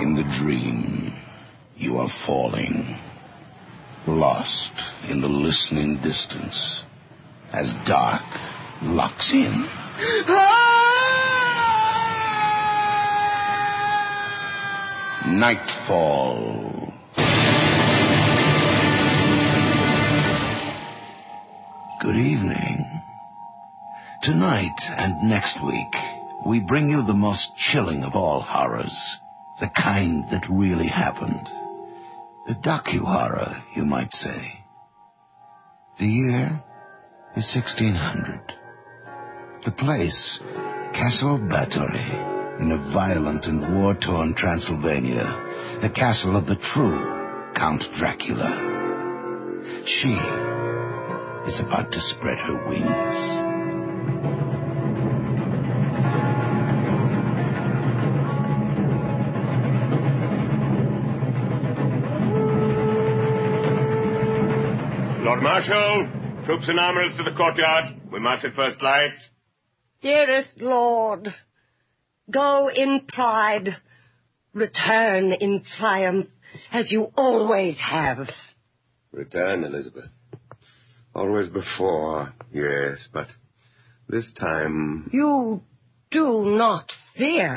In the dream, you are falling, lost in the listening distance, as dark locks in. Nightfall. Good evening. Tonight and next week, we bring you the most chilling of all horrors, the kind that really happened. The docu-horror, you might say. The year is 1600. The place, Castle Bathory, in a violent and war-torn Transylvania, the castle of the true Count Dracula. She is about to spread her wings. Lord Marshal, troops and armorers to the courtyard. We march at first light. Dearest Lord, go in pride, return in triumph, as you always have. Return, Elizabeth. Always before, yes, but this time... You do not fear.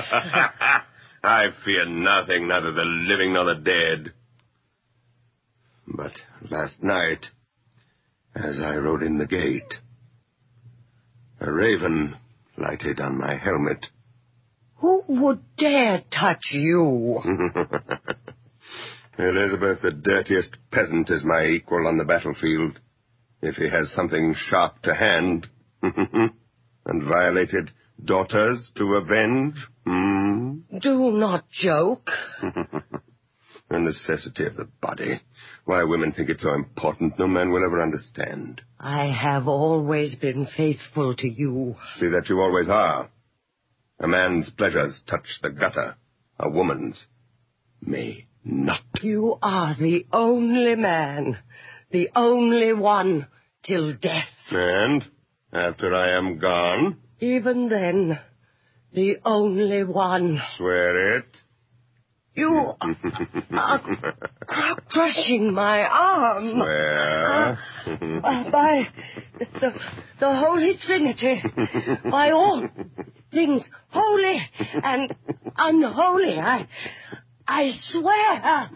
I fear nothing, neither the living nor the dead. But last night, as I rode in the gate, a raven lighted on my helmet. Who would dare touch you? Elizabeth, the dirtiest peasant is my equal on the battlefield, if he has something sharp to hand. And violated daughters to avenge. Do not joke. The necessity of the body. Why women think it so important, no man will ever understand. I have always been faithful to you. See that you always are. A man's pleasures touch the gutter. A woman's may not. You are the only man, the only one, till death. And after I am gone? Even then, the only one. Swear it. You are crushing my arm. Swear. By the Holy Trinity, by all things holy and unholy, I swear.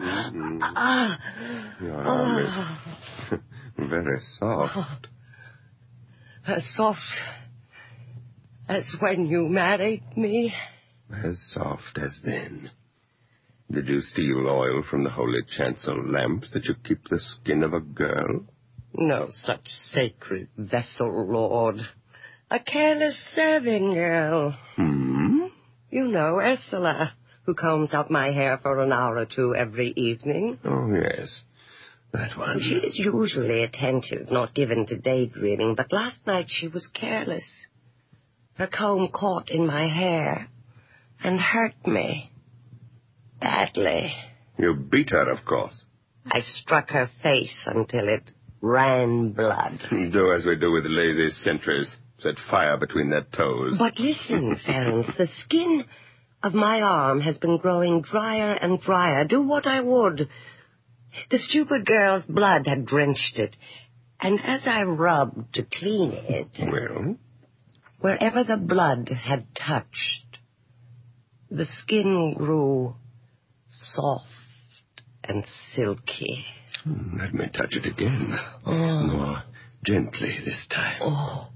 Your arm is very soft. As soft as when you married me. As soft as then. Did you steal oil from the holy chancel lamps that you keep the skin of a girl? No such sacred vessel, Lord. A careless serving girl. You know, Ursula, who combs out my hair for an hour or two every evening. Oh, yes. That one. She is usually attentive, not given to daydreaming, but last night she was careless. Her comb caught in my hair and hurt me. Badly. You beat her, of course. I struck her face until it ran blood. Do as we do with lazy sentries. Set fire between their toes. But listen, Ferenc, the skin of my arm has been growing drier and drier. Do what I would. The stupid girl's blood had drenched it. And as I rubbed to clean it... Well? Wherever the blood had touched, the skin grew soft and silky. Let me touch it again. More gently this time.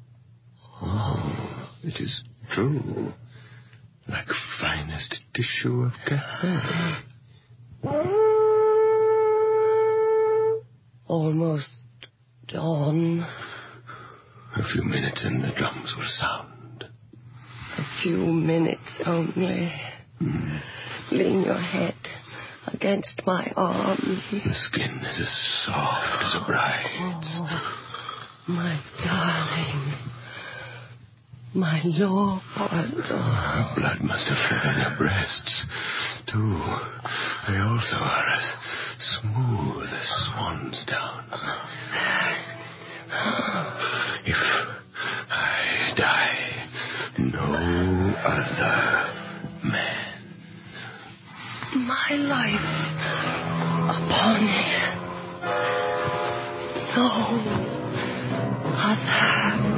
It is true. Like finest tissue of cafe. Almost dawn. A few minutes and the drums will sound. A few minutes only. Lean your head against my arm. The skin is as soft as a bride's. Oh, my darling. My lord. Her blood must have flowed in her breasts, too. They also are as smooth as swan's down. If I die, no other man. my life upon it. No other.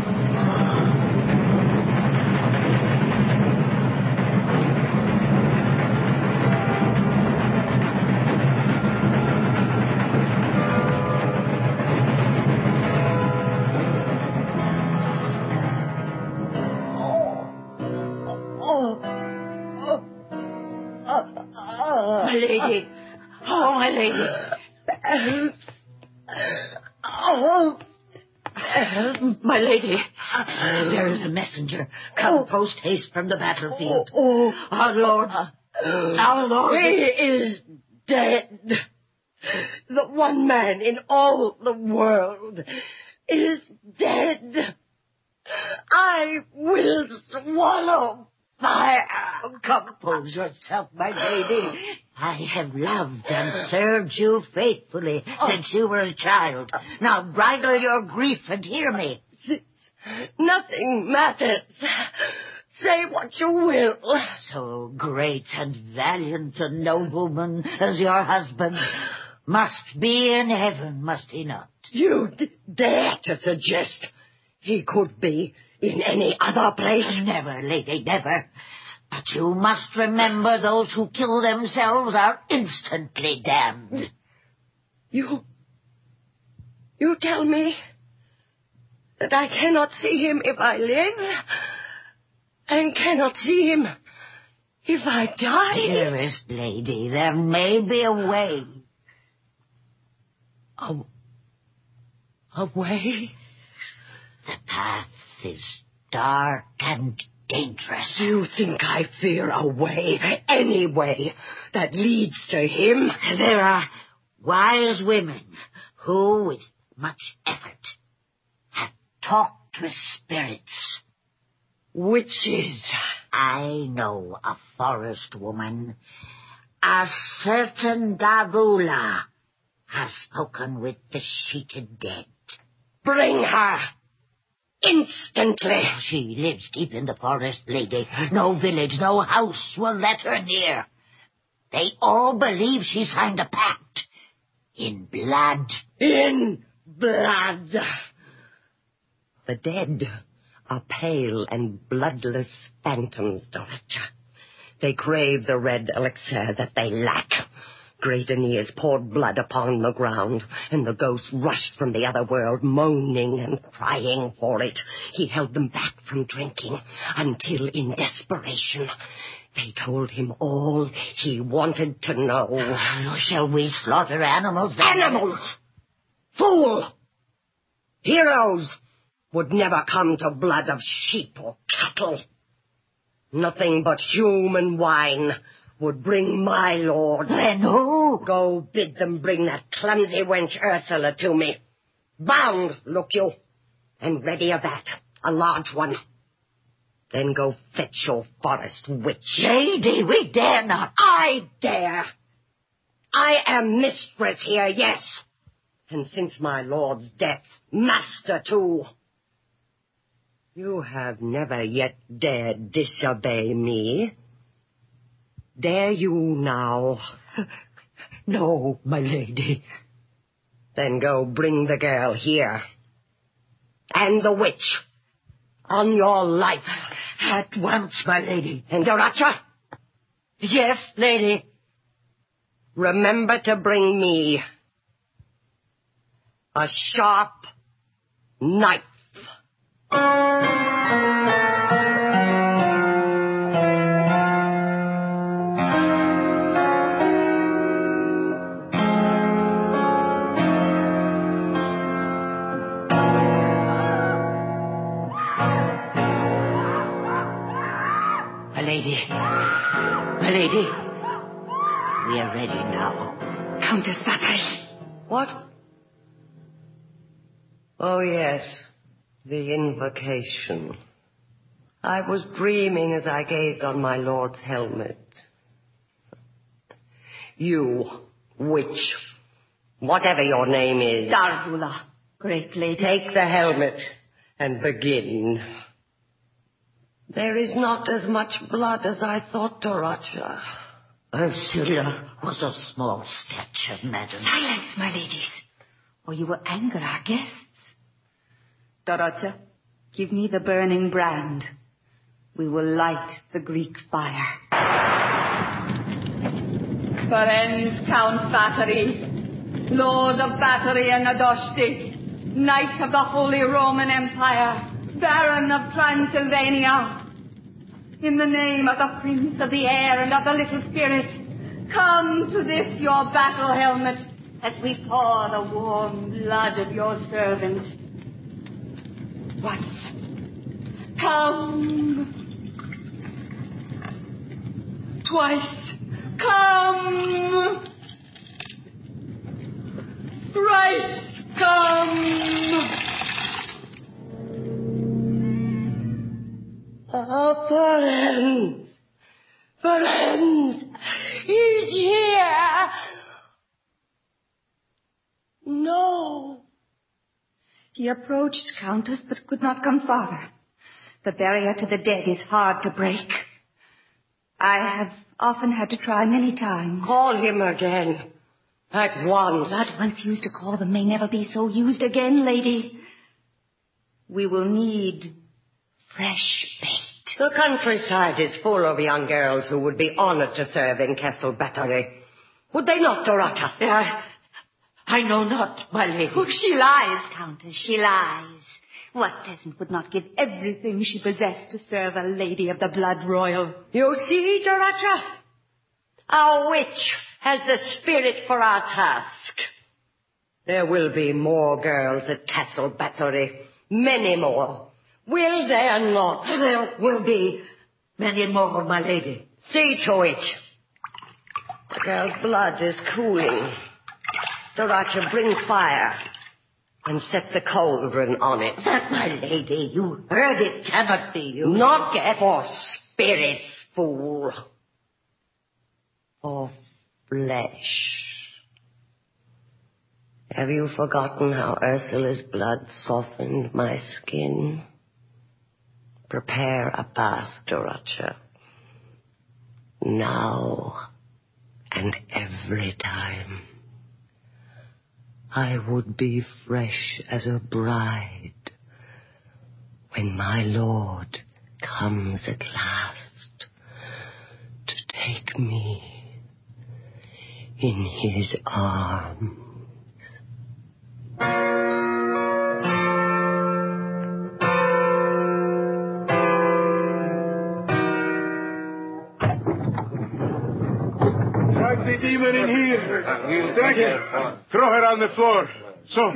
My lady. Oh, my lady. My lady. There is a messenger come post haste from the battlefield. Our Lord. Our Lord. He is dead. The one man in all the world is dead. I will swallow fire. Compose yourself, my lady. I have loved and served you faithfully since you were a child. Now bridle your grief and hear me. Nothing matters. Say what you will. So great and valiant a nobleman as your husband must be in heaven, must he not? You dare to suggest he could be in any other place? Never, lady, never. But you must remember those who kill themselves are instantly damned. You tell me that I cannot see him if I live, and cannot see him if I die? Dearest lady, there may be a way. A way? The path is dark and dangerous. You think I fear a way, any way, that leads to him? There are wise women who, with much effort, have talked with spirits. Witches. I know a forest woman. A certain Darula has spoken with the sheeted dead. Bring her. Instantly. She lives deep in the forest, lady. No village, no house will let her near. They all believe she signed a pact. In blood. In blood. The dead are pale and bloodless phantoms, Dorothea. They crave the red elixir that they lack. Great Aeneas poured blood upon the ground, and the ghosts rushed from the other world, moaning and crying for it. He held them back from drinking, until in desperation they told him all he wanted to know. Shall we slaughter animals then? Animals! Fool! Heroes would never come to blood of sheep or cattle. Nothing but human wine would bring my lord. Then who? Go bid them bring that clumsy wench Ursula to me. Bound, look you, and ready of that, a large one. Then go fetch your forest witch. Lady, we dare not. I dare. I am mistress here, yes. And since my lord's death, master too. You have never yet dared disobey me. Dare you now? No, my lady. Then go bring the girl here. And the witch. On your life. At once, my lady. And Dorothea? Yes, lady. Remember to bring me a sharp knife. My lady, we are ready now. Countess Bathory. What? Oh, yes, the invocation. I was dreaming as I gazed on my lord's helmet. You, witch, whatever your name is. Darula, great lady. Take the helmet and begin. There is not as much blood as I thought, Dorothea. Ursula was of small stature, madam. Silence, my ladies, or you will anger our guests. Dorothea, give me the burning brand. We will light the Greek fire. Ferenc Count Bathory, Lord of Bathory and Adosti, Knight of the Holy Roman Empire, Baron of Transylvania. In the name of the Prince of the Air and of the Little Spirit, come to this your battle helmet as we pour the warm blood of your servant. Once. Come. Twice. Come. Thrice. Come. Ferenc! Ferenc! He's here! No! He approached, Countess, but could not come farther. The barrier to the dead is hard to break. I have often had to try many times. Call him again. At once. Blood once used to call them may never be so used again, lady. We will need fresh bait. The countryside is full of young girls who would be honored to serve in Castle Bathory. Would they not, Dorothea? I know not, my lady. Oh, she lies, Countess, she lies. What peasant would not give everything she possessed to serve a lady of the blood royal? You see, Dorothea? Our witch has the spirit for our task. There will be more girls at Castle Bathory. Many more. Will there not? There will be many more, my lady. See to it. The girl's blood is cooling. Dorothea, bring fire and set the cauldron on it. That, my lady, you heard it cannot be you. Not for spirits, fool. For flesh. Have you forgotten how Ursula's blood softened my skin? Prepare a bath, Dorothea. Now and every time. I would be fresh as a bride when my lord comes at last to take me in his arms. Drag the demon in here. Drag her. Throw her on the floor. So.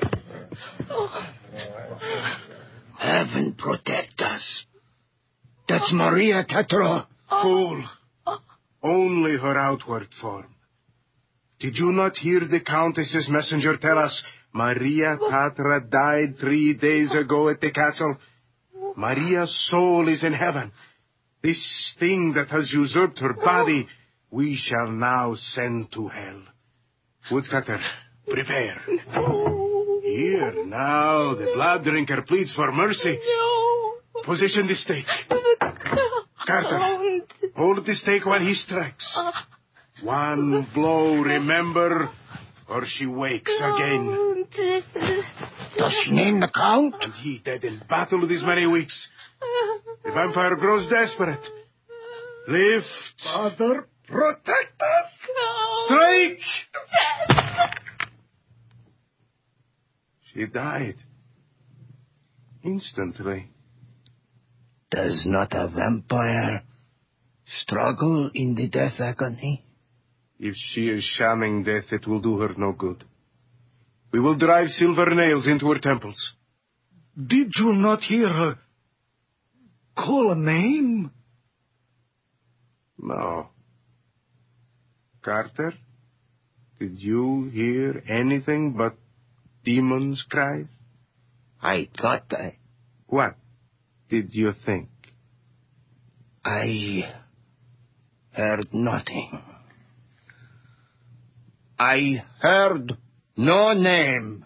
Heaven protect us. That's Maria Tetro. Fool. Only her outward form. Did you not hear the Countess's messenger tell us Maria Patra died 3 days ago at the castle? Maria's soul is in heaven. This thing that has usurped her body, we shall now send to hell. Woodcutter, prepare. Here, now, the blood drinker pleads for mercy. Position the stake. Carter, hold the stake while he strikes. One blow, remember, or she wakes again. Does she name the Count? And he dead in battle these many weeks. The vampire grows desperate. Lift. Father, protect us! Strike! She died. Instantly. Does not a vampire struggle in the death agony? If she is shamming death, it will do her no good. We will drive silver nails into her temples. Did you not hear her call a name? No. Carter, did you hear anything but demons' cries? I thought What did you think? I heard nothing. I heard no name.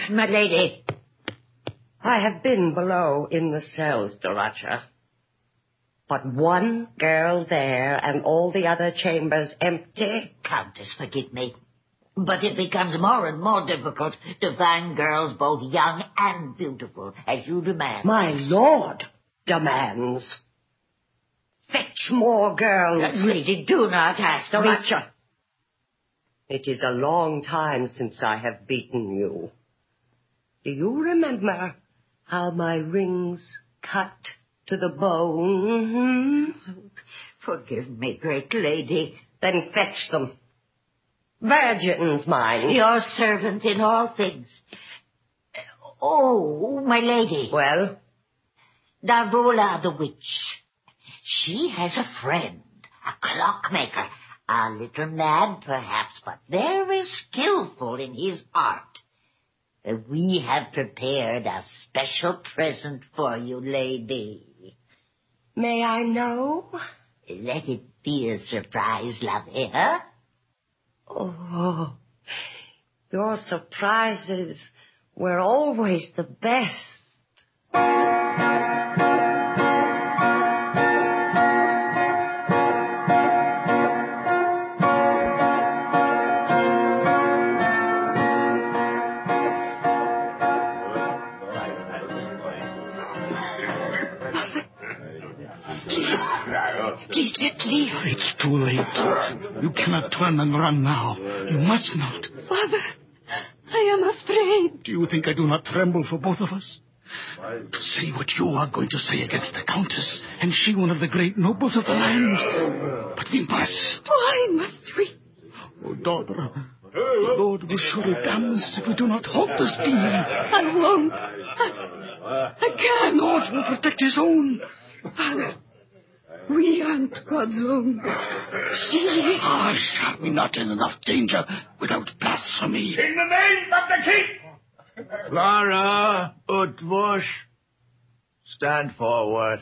my lady. I have been below in the cells, Doracha. But one girl there and all the other chambers empty. Countess, forgive me. But it becomes more and more difficult to find girls both young and beautiful, as you demand. My lord demands. Fetch more girls. Lady, do not ask me. Doracha, it is a long time since I have beaten you. Do you remember how my rings cut to the bone? Forgive me, great lady. Then fetch them. Virgins, mine. Your servant in all things. Oh, my lady. Well? Darvola the witch. She has a friend, a clockmaker. A little mad, perhaps, but very skillful in his art. We have prepared a special present for you, lady. May I know? Let it be a surprise, lovey, huh? Oh, your surprises were always the best. Please, let leave. It's too late. You cannot turn and run now. You must not. Father, I am afraid. Do you think I do not tremble for both of us? To say what you are going to say against the Countess, and she one of the great nobles of the land. But we must. Why must we? Oh, daughter, the Lord will surely damn us if we do not halt this demon. I won't. I can't. The Lord will protect his own. Father, we aren't God's own. She is. Hush, are we not in enough danger without blasphemy? In the name of the king! Clara, Utbush, stand forward.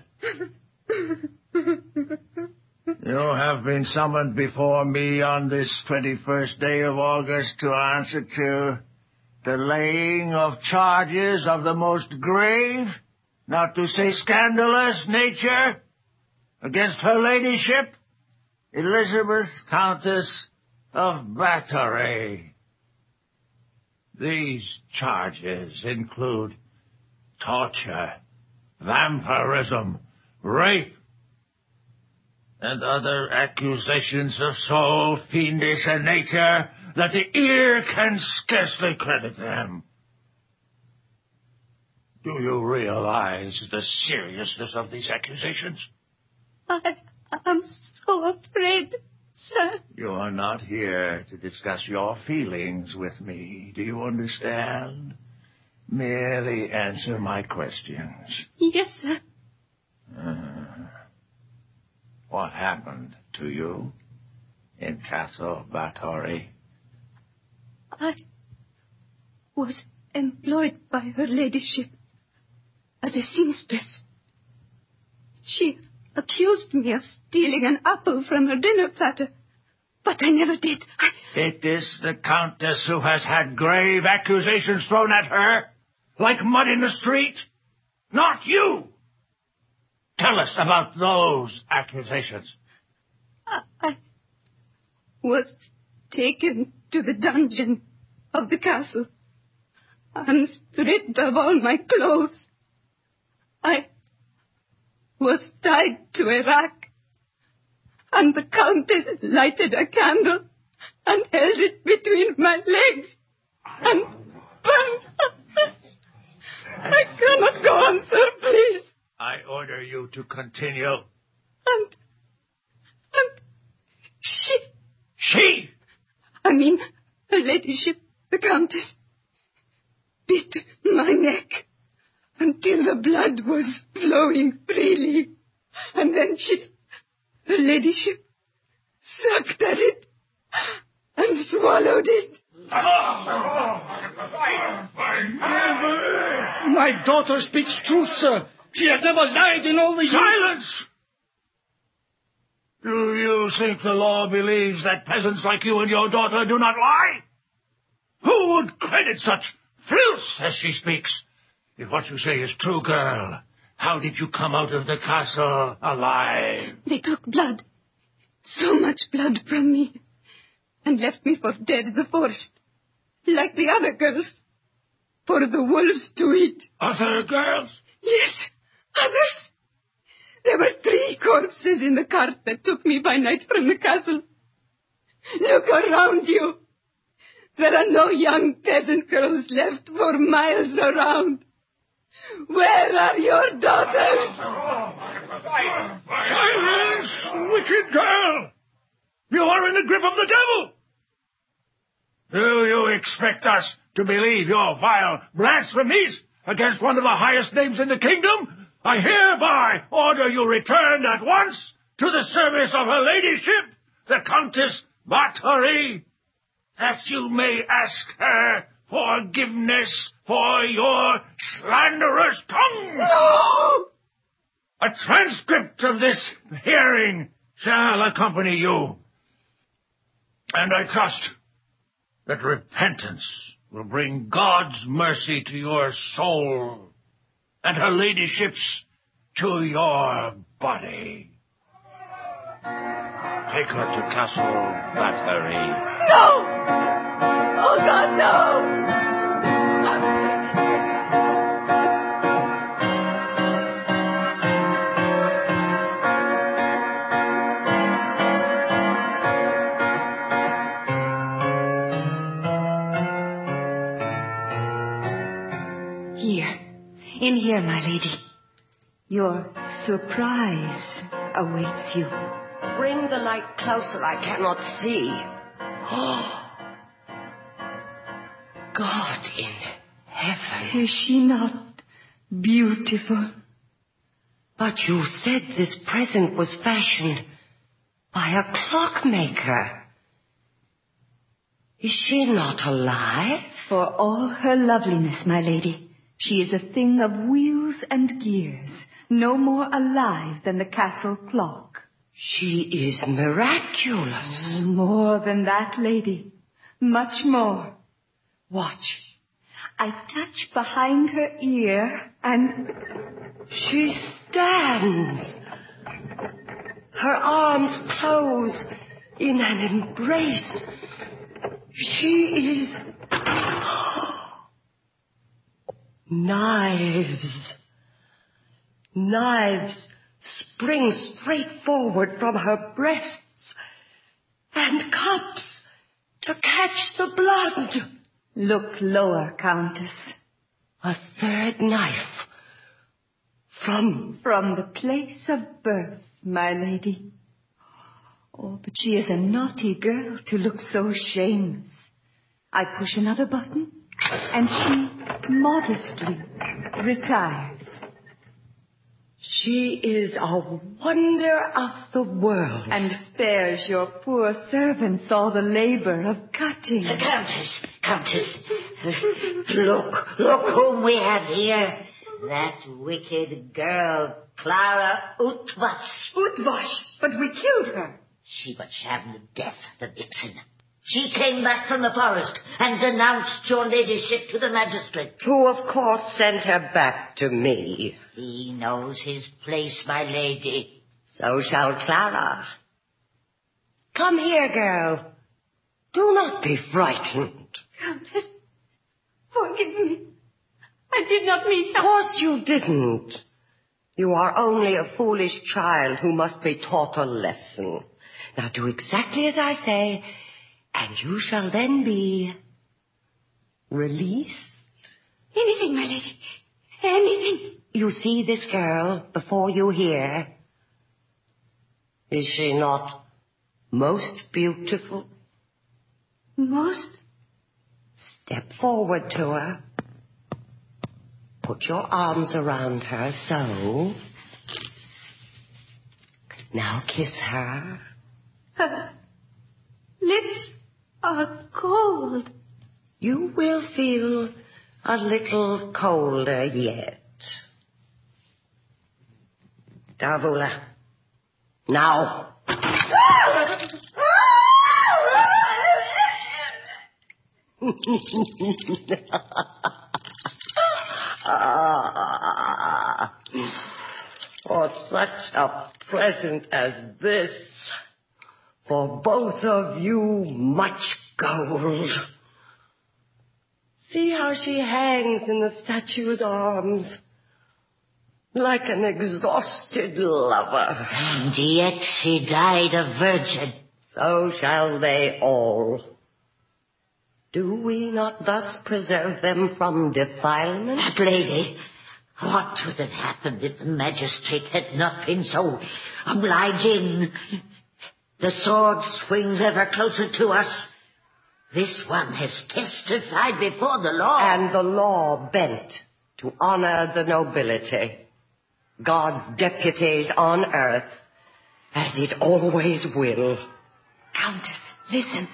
You have been summoned before me on this 21st day of August to answer to the laying of charges of the most grave, not to say scandalous nature, against her ladyship, Elizabeth, Countess of Battery. These charges include torture, vampirism, rape, and other accusations of so fiendish a nature that the ear can scarcely credit them. Do you realize the seriousness of these accusations? I am so afraid, sir. You are not here to discuss your feelings with me. Do you understand? Merely answer my questions. Yes, sir. What happened to you in Castle Bathory? I was employed by her ladyship as a seamstress. She accused me of stealing an apple from her dinner platter, but I never did. It is the Countess who has had grave accusations thrown at her, like mud in the street, not you. Tell us about those accusations. I was taken to the dungeon of the castle and stripped of all my clothes. I was tied to a rack, and the Countess lighted a candle and held it between my legs and burned. I cannot go on, sir, please. I order you to continue. And she... She? I mean, her ladyship, the Countess, bit my neck until the blood was flowing freely. And then her ladyship, sucked at it and swallowed it. My daughter speaks truth, sir. She has never lied in all the years. Silence! Do you think the law believes that peasants like you and your daughter do not lie? Who would credit such filth as she speaks. If what you say is true, girl, how did you come out of the castle alive? They took blood. So much blood from me. And left me for dead in the forest. Like the other girls. For the wolves to eat. Other girls? Yes, others. There were 3 corpses in the cart that took me by night from the castle. Look around you. There are no young peasant girls left for miles around. Where are your daughters? Silence, wicked girl! You are in the grip of the devil! Do you expect us to believe your vile blasphemies against one of the highest names in the kingdom? I hereby order you returned at once to the service of her ladyship, the Countess Bathory, that you may ask her forgiveness for your slanderous tongue. No! A transcript of this hearing shall accompany you. And I trust that repentance will bring God's mercy to your soul and her ladyship's to your body. Take her to Castle Bathory. No! Oh, God, no! In here, my lady. Your surprise awaits you. Bring the light closer. I cannot see. God in heaven. Is she not beautiful? But you said this present was fashioned by a clockmaker. Is she not alive? For all her loveliness, my lady, she is a thing of wheels and gears, no more alive than the castle clock. She is miraculous. More than that, lady. Much more. Watch. I touch behind her ear, and she stands. Her arms close in an embrace. She is... Knives spring straight forward from her breasts, and cups to catch the blood. Look lower, Countess. A third knife from the place of birth, my lady. Oh, but she is a naughty girl to look so shameless. I push another button, and she modestly retires. She is a wonder of the world. And spares your poor servants all the labor of cutting. Countess, look whom we have here. That wicked girl, Clara Utvash. Utvash, but we killed her. She but shammed to death, the vixen. She came back from the forest and denounced your ladyship to the magistrate. Who, of course, sent her back to me. He knows his place, my lady. So shall Clara. Come here, girl. Do not be frightened. Countess, forgive me. I did not mean to... Of course you didn't. You are only a foolish child who must be taught a lesson. Now do exactly as I say, and you shall then be released. Anything, my lady. Anything. You see this girl before you here? Is she not most beautiful? Most? Step forward to her. Put your arms around her, so. Now kiss her. Her lips are cold. You will feel a little colder yet. Davula. Now. For such a present as this, for both of you, much gold. See how she hangs in the statue's arms, like an exhausted lover. And yet she died a virgin. So shall they all. Do we not thus preserve them from defilement? But, lady, what would have happened if the magistrate had not been so obliging? The sword swings ever closer to us. This one has testified before the law. And the law bent to honor the nobility, God's deputies on earth, as it always will. Countess, listen.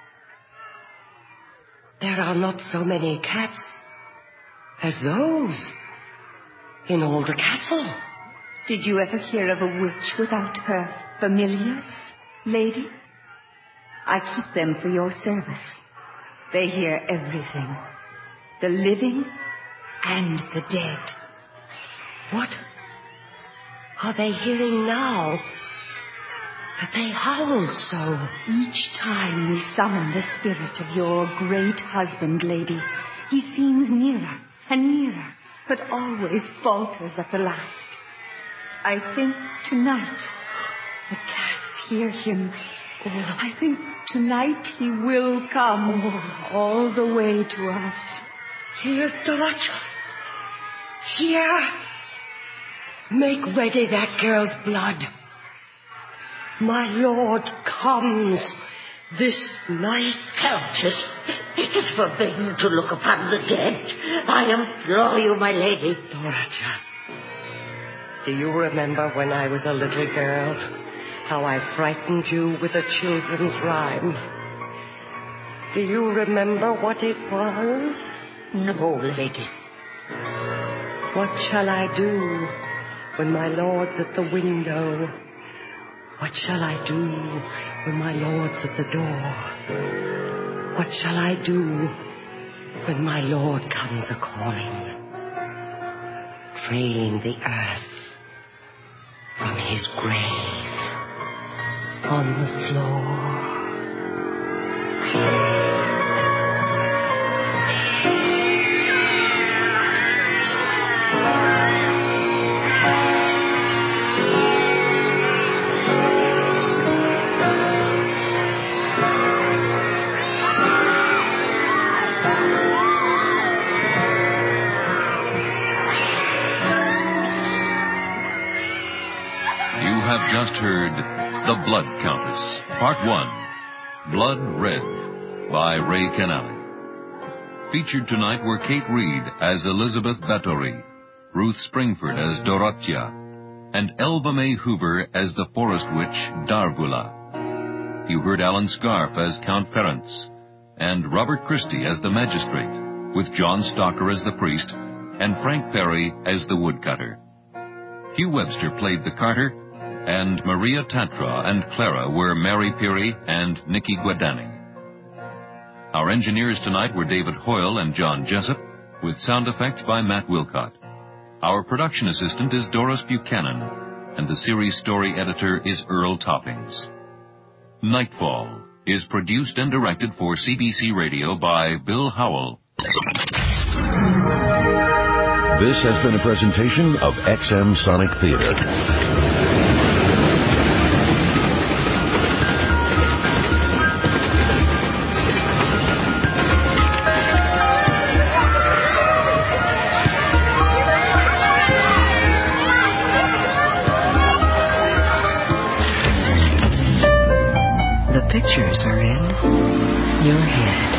There are not so many cats as those in all the castle. Did you ever hear of a witch without her familiars, lady? I keep them for your service. They hear everything, the living and the dead. What are they hearing now that they howl so? Each time we summon the spirit of your great husband, lady, he seems nearer and nearer, but always falters at the last. I think tonight the cats hear him. Oh, I think tonight he will come all the way to us. Here, Dorothea. Here. Make ready that girl's blood. My lord comes this night. Countess, it is forbidden to look upon the dead. I implore you, my lady. Dorothea, do you remember when I was a little girl, how I frightened you with a children's rhyme? Do you remember what it was? No, lady. What shall I do when my lord's at the window? What shall I do when my lord's at the door? What shall I do when my lord comes a-calling, trailing the earth from his grave on the floor? Just heard The Blood Countess, Part 1, Blood Red, by Ray Canale. Featured tonight were Kate Reed as Elizabeth Bathory, Ruth Springford as Dorothea, and Elva May Hoover as the forest witch Darvula. You heard Alan Scarf as Count Ference, and Robert Christie as the magistrate, with John Stocker as the priest, and Frank Perry as the woodcutter. Hugh Webster played the carter, and Maria Tatra and Clara were Mary Peary and Nikki Guadani. Our engineers tonight were David Hoyle and John Jessup, with sound effects by Matt Wilcott. Our production assistant is Doris Buchanan, and the series story editor is Earl Toppings. Nightfall is produced and directed for CBC Radio by Bill Howell. This has been a presentation of XM Sonic Theater. Pictures are in your head.